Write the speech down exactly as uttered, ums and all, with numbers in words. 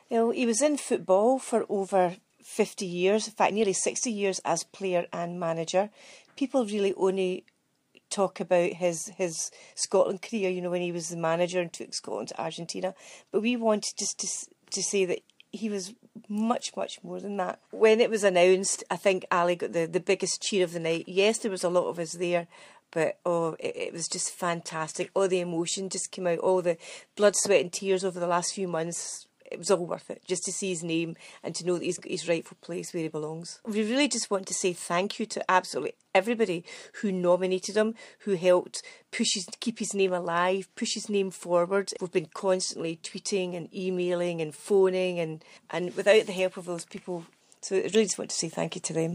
You know, he was in football for over fifty years, in fact, nearly sixty years as player and manager. People really only talk about his his Scotland career, you know, when he was the manager and took Scotland to Argentina. But we wanted just to to say that he was much, much more than that. When it was announced, I think Ali got the, the biggest cheer of the night. Yes, there was a lot of us there, but oh, it, it was just fantastic. All the emotion just came out, all the blood, sweat and tears over the last few months. It was all worth it, just to see his name and to know that he's got his rightful place where he belongs. We really just want to say thank you to absolutely everybody who nominated him, who helped push his, keep his name alive, push his name forward. We've been constantly tweeting and emailing and phoning, and, and without the help of those people, so I really just want to say thank you to them.